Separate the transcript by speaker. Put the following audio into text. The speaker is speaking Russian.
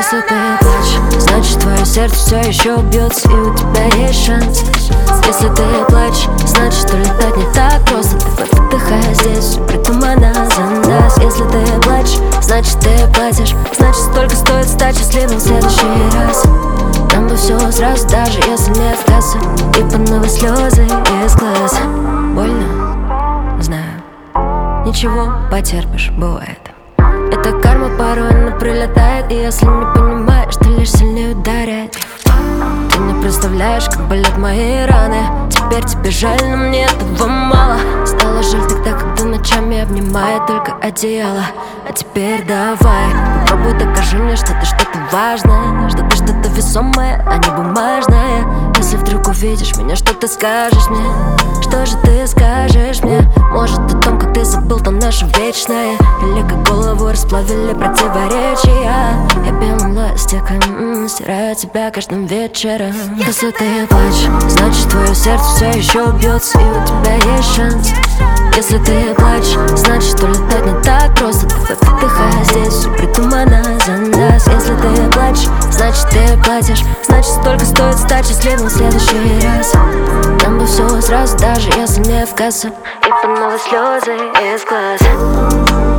Speaker 1: Если ты плачешь, значит твое сердце все еще бьется, и у тебя есть шанс. Если ты плачешь, значит улетать не так просто. Ты выдыхай, здесь все придумано за нас. Если ты плачешь, значит ты платишь. Значит столько стоит стать счастливым в следующий раз. Нам бы все сразу, даже если не в кассу. И по новой слезы из глаз. Больно? Знаю. Ничего, потерпишь, бывает. Эта карма порой она прилетает, и если не понимаешь, ты лишь сильнее ударяет. Ты не представляешь, как болят мои раны. Теперь тебе жаль, но мне этого мало. Стало жаль тогда, когда ночами обнимает только одеяло. А теперь давай, попробуй докажи мне, что ты что-то важное, что ты что-то весомое, а не бумажное. Если вдруг увидишь меня, что ты скажешь мне? Что же ты скажешь мне? Может о том, как ты забыл то наше вечное, или как голову расплавили противоречия. Я белым ластиком стираю тебя каждым вечером. Если ты плачешь, значит твое сердце все еще бьется, и у тебя есть шанс. Если ты плачешь, значит улетать не так просто. Ты выдыхай, здесь все придумано за нас. Если ты плачешь, значит ты платишь. Значит столько стоит стать счастливым в следующий раз. Нам бы все сразу, даже если не в кассу. И по новой слезы из глаз.